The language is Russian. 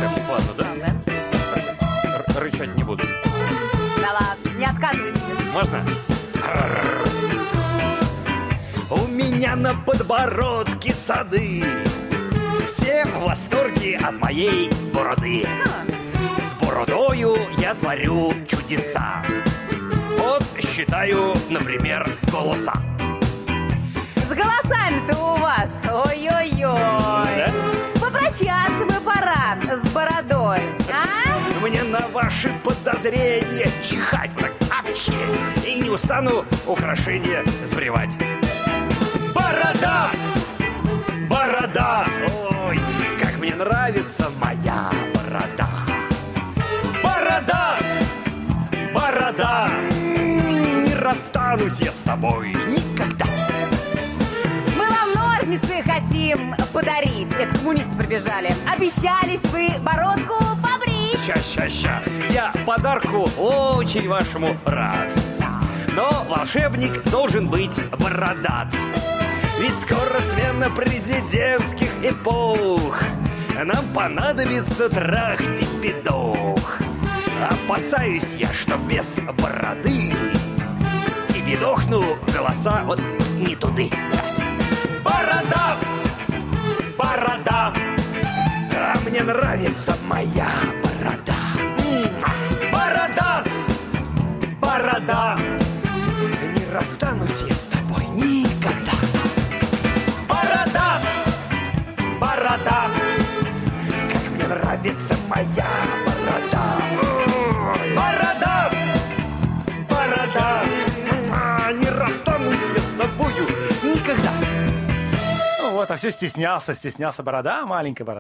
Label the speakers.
Speaker 1: волшебник, ладно, да? Рычать не буду.
Speaker 2: Да ладно, не отказывайся.
Speaker 1: Можно? У меня на подбородке сады. Все в восторге от моей бороды. С бородою я творю чудеса. Вот считаю, например, голоса.
Speaker 2: С голосами-то у вас, ой-ой-ой.
Speaker 1: Да?
Speaker 2: Попрощаться бы пора с бородой, а?
Speaker 1: Мне на ваши подозрения чихать так вообще. И не устану украшения сбривать. Борода! Борода! Ой, как мне нравится моя борода. Борода! Борода! Не расстанусь я с тобой никогда.
Speaker 2: Мы вам ножницы хотим подарить. Это коммунисты прибежали. Обещались вы бородку побрить.
Speaker 1: Ща. Я подарку очень вашему рад. Но волшебник должен быть бородат. Ведь скоро смена президентских эпох. Нам понадобится трахти-педох. Опасаюсь я, что без бороды тебе дохну голоса вот не туды. Борода! Борода! А мне нравится моя борода. Борода! Борода! Не расстанусь я с тобой никогда. Борода! Борода! Как мне нравится моя борода. Борода! Борода! Не расстанусь я с тобою никогда.
Speaker 3: Ну вот, а все стеснялся борода, маленькая борода.